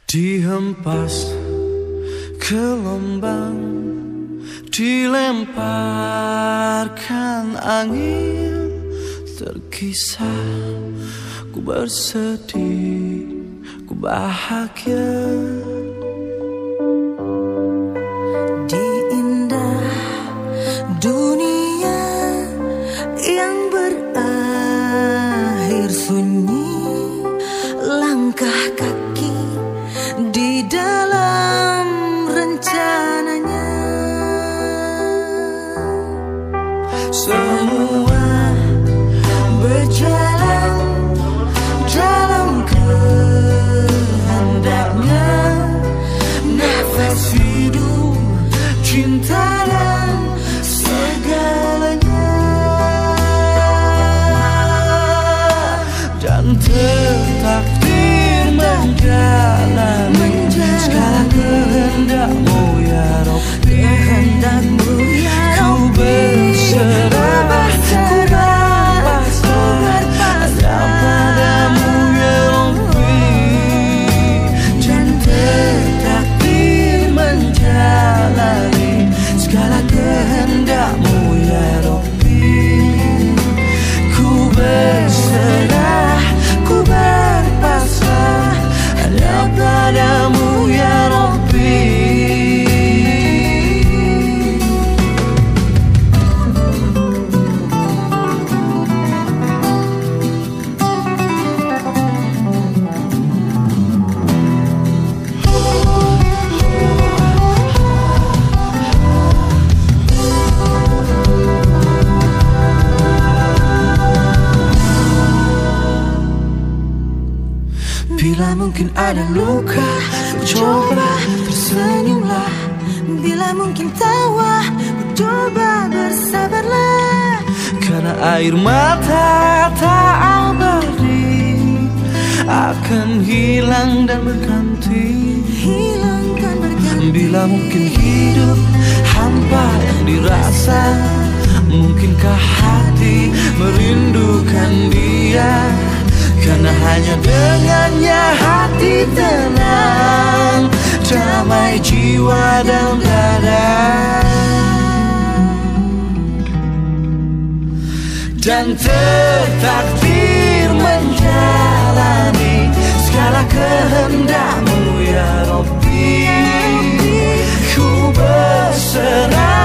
Dihempas gelombang, dilemparkan angin, terkisah ku bersedih, ku bahagia. Di indah dunia yang berakhir sunyi, langkah kaki di dalam rencananya. Semua berjalan dalam kehendaknya. Nafas hidup, cinta dan segalanya. Dan tertakdir menjalani segala kehendakmu ya Rabbi. Kehendakmu ya Ku berserah, ku berpasrah hanya padamu ya Rabbi. Dan tertakdir menjalani segala kehendakmu ya Rabbi. Ku berserah, ku berpasrah hanya padamu ya Rabbi. Bila mungkin ada luka, coba tersenyumlah. Bila mungkin tawa, coba bersabarlah. Karena air mata tak abadi akan hilang dan berganti. Hilangkan berganti. Bila mungkin hidup hampa yang dirasa, mungkinkah hati merindukan dia? Karena hanya dengannya hati tenang, damai jiwa dan dada. Dan tertakdir menjalani segala kehendakmu ya Rabbi. Ku berserah